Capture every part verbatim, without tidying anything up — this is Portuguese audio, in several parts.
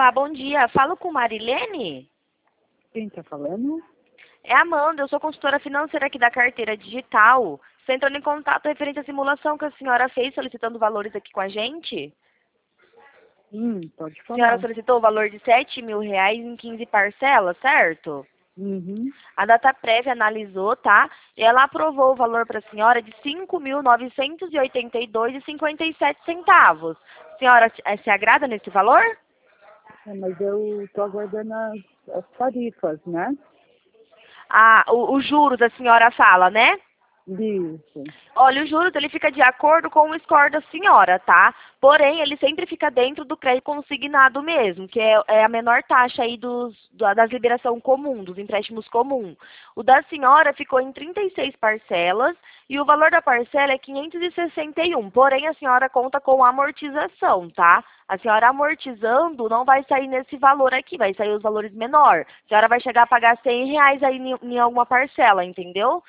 Olá, bom dia. Falo com Marilene? Quem está falando? É Amanda, eu sou consultora financeira aqui da carteira digital. Estou entrando em contato referente à simulação que a senhora fez solicitando valores aqui com a gente. Hum, pode A senhora falar. solicitou o valor de sete mil reais em quinze parcelas, certo? Uhum. A data prévia analisou, tá? E ela aprovou o valor para a senhora de cinco mil novecentos e oitenta e dois reais e cinquenta e sete centavos. A senhora eh, se agrada nesse valor? É, mas eu estou aguardando as, as tarifas, né? Ah, o- os juros a senhora fala, né? Isso. Olha, o juros ele fica de acordo com o score da senhora, tá? Porém, ele sempre fica dentro do crédito consignado mesmo, que é, é a menor taxa aí dos, da- das liberação comum, dos empréstimos comum. O da senhora ficou em trinta e seis parcelas e o valor da parcela é quinhentos e sessenta e um. Porém, a senhora conta com amortização, tá? A senhora amortizando não vai sair nesse valor aqui, vai sair os valores menor. A senhora vai chegar a pagar cem reais aí em, em alguma parcela, entendeu?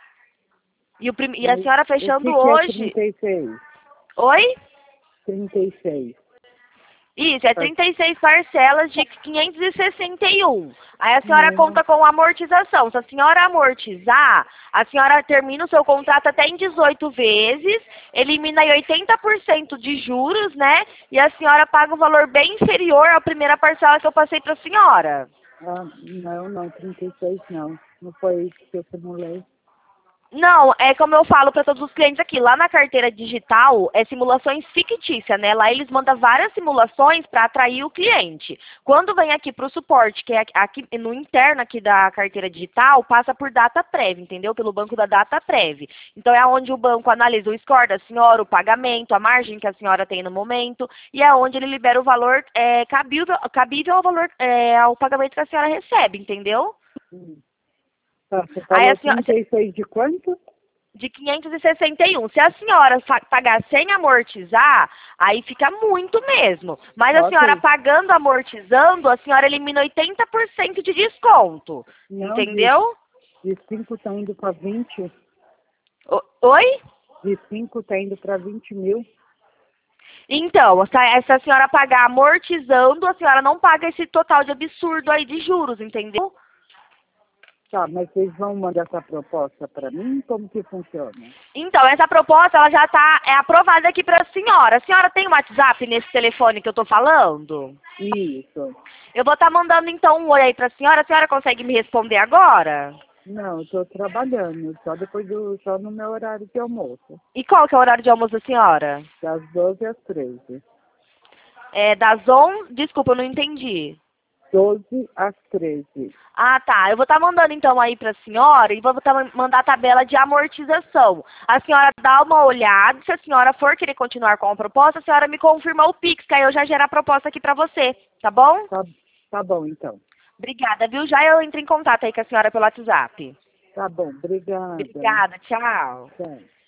E, o prim- e a Mas senhora o fechando que, que é hoje. trinta e seis? Oi? trinta e seis. Isso, é Par- trinta e seis parcelas de quinhentos e sessenta e um. Aí a senhora Não. conta com amortização. Se a senhora amortizar, a senhora termina o seu contrato até em dezoito vezes, elimina aí oitenta por cento de juros, né? E a senhora paga um valor bem inferior à primeira parcela que eu passei para a senhora. Ah, não, não, trinta e seis não. Não foi isso que eu simulei. Não, é como eu falo para todos os clientes aqui, lá na carteira digital é simulações fictícias, né? Lá eles mandam várias simulações para atrair o cliente. Quando vem aqui para o suporte, que é aqui no interno aqui da carteira digital, passa por data prévia, entendeu? Pelo banco da data prévia. Então é onde o banco analisa o score da senhora, o pagamento, a margem que a senhora tem no momento, e é onde ele libera o valor é, cabível, cabível ao valor, é, ao pagamento que a senhora recebe, entendeu? Hum. Tá, você Aí falou a senhora, trinta e seis de quanto? de quinhentos e sessenta e um. Se a senhora fa- pagar sem amortizar, aí fica muito mesmo. Mas a senhora Ok. pagando amortizando, a senhora elimina oitenta por cento de desconto. Não, de, Entendeu? de cinco está indo para vinte. O- Oi? De cinco está indo para vinte mil. Então, se se a senhora pagar amortizando, a senhora não paga esse total de absurdo aí de juros, entendeu? Tá, mas vocês vão mandar essa proposta para mim? Como que funciona? Então, essa proposta ela já está é aprovada aqui para a senhora. A senhora tem um WhatsApp nesse telefone que eu estou falando? Isso. Eu vou estar mandando então um oi aí para a senhora. A senhora consegue me responder agora? Não, eu estou trabalhando, só depois do, só no meu horário de almoço, E qual que é o horário de almoço da senhora? das doze às treze. É das onze... Desculpa, eu não entendi. doze às treze. Ah, tá. Eu vou estar mandando então aí para a senhora e vou estar mandar a tabela de amortização. A senhora dá uma olhada. Se a senhora for querer continuar com a proposta, a senhora me confirma o Pix, que aí eu já gero a proposta aqui para você. Tá bom? Tá, tá bom, então. Obrigada, viu? Já eu entro em contato aí com a senhora pelo WhatsApp. Tá bom, obrigada. Obrigada, tchau. Tchau.